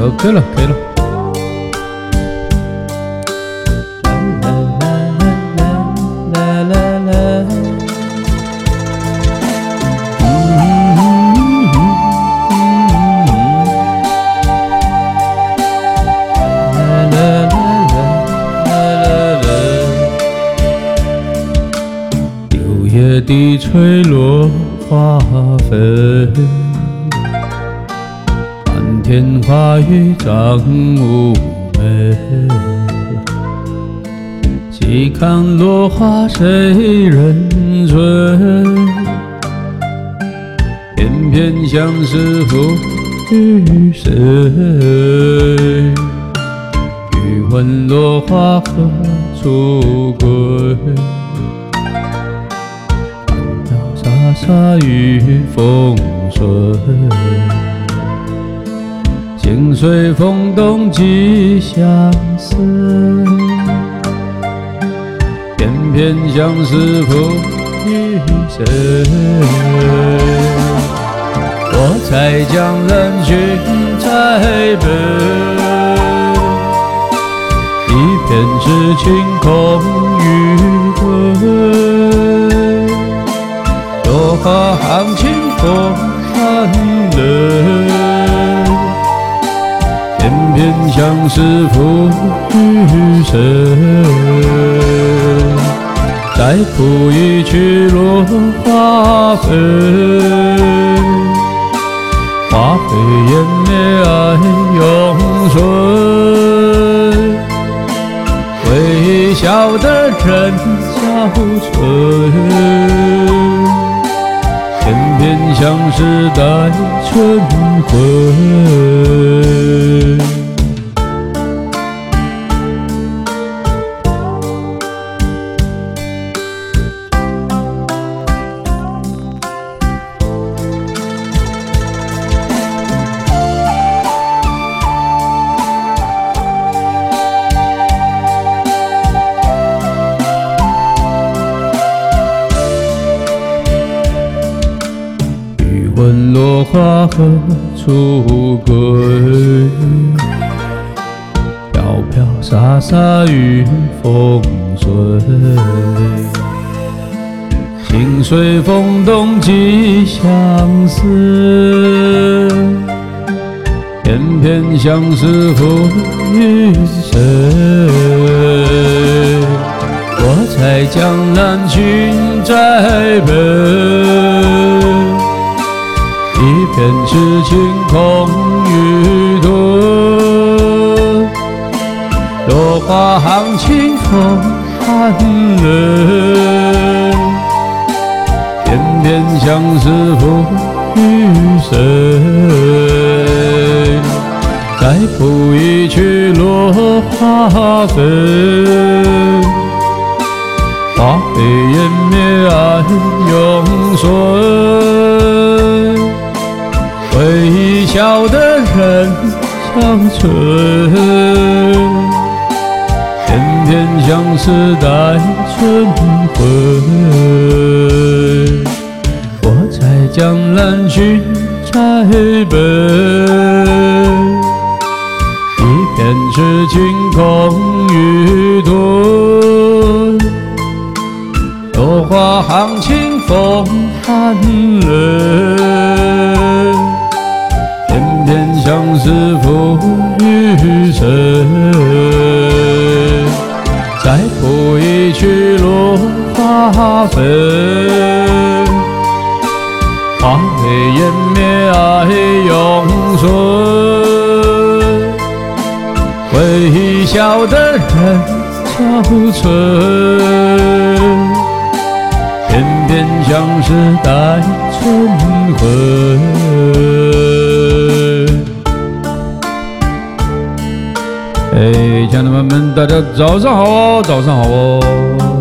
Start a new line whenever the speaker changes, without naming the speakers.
OK 了，可以了。柳叶的垂落花粉，漫天花雨张妩媚。细看落花谁人醉？偏偏相思付与谁？欲问落花何处归？洒雨风吹，心随风动寄相思。偏偏相思付与谁？我在江南寻在北，一片痴情空余归。落花含情风含泪，偏偏相思付与谁？再谱一曲落花飞，花飞烟灭爱永存。微笑的人憔悴，偏偏相思待春回。问落花何处归？飘飘洒洒雨风吹，心随风动寄相思。偏偏相思付与谁？我在江南寻在北，一片痴情空余堆。落花含情风含泪，偏偏相思付与谁？再谱一曲落花飞，花飞烟灭爱永存。微笑的人憔悴，偏偏相思待春回。我在江南寻在北，一片痴情空余堆。落花含情风含泪，偏偏相思付与谁？再谱一曲落花飞，花飞烟灭爱永存。微笑的人憔悴，偏偏相思待春回。亲爱的们，大家早上好哦，早上好哦。